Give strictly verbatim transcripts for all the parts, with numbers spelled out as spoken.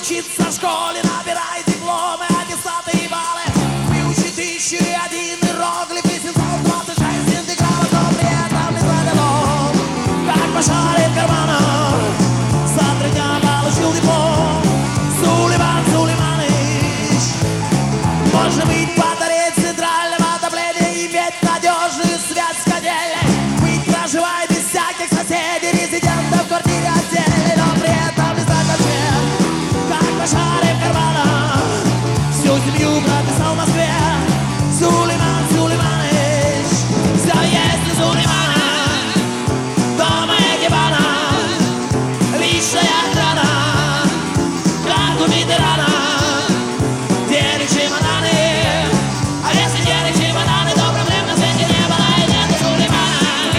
учиться в школе, набирай дипломы, аттестаты и баллы. Выучи тысячу и один иероглиф и семьсот двадцать шесть интегралов, но при этом не зададом, как пошарит в карманах. За три дня получил диплом Сулейман Сулейманыч. Можно быть батареей центрального отопления, иметь надежную связь с котельной, быть проживая без всяких соседей, резидентов в квартире отдельной, но при этом не знать ответ, как пошарив в карманах. Всю семью прописал в Москве Сулейман Сулейманыч. Все есть у Сулеймана, дома экипана, личная охрана, как у ветерана. Денег чемоданы, а если денег чемоданы, то проблем на свете не было и нет у Сулеймана.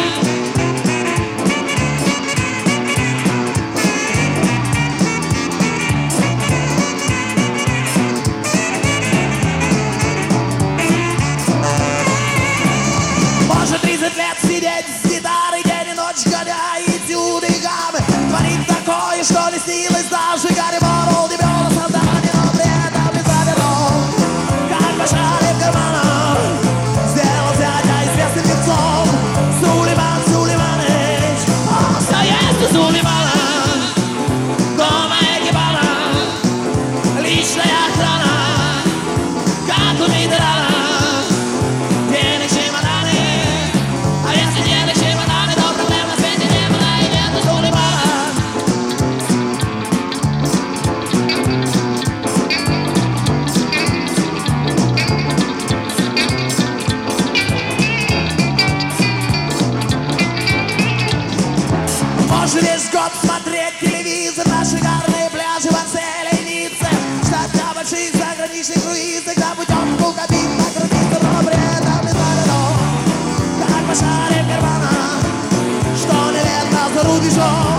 Может тридцать лет сидеть с гитарой день и ночь, гоняя этюды и гаммы, творить такое, что не снилось даже Гарри Борол, Дебиола, Сантани, но при этом не завернул, как пошарив в карманах. Сделал дядя известным певцом Сулейман Сулейманыч. О, все есть у Сулеймана, дома экипана, личная охрана, как у ветерана. Денег чемоданы, а если денег чемоданы, то проблем на свете не было и нет у Сулеймана. Можно весь год смотреть телевизор на шикарные пляжи в Марселе и Ницце, ждать на больших заграничных круизах, за путевку в кабин накрутиться, но при этом не завернул, как пошарив в карманах, что неверно за рубежом.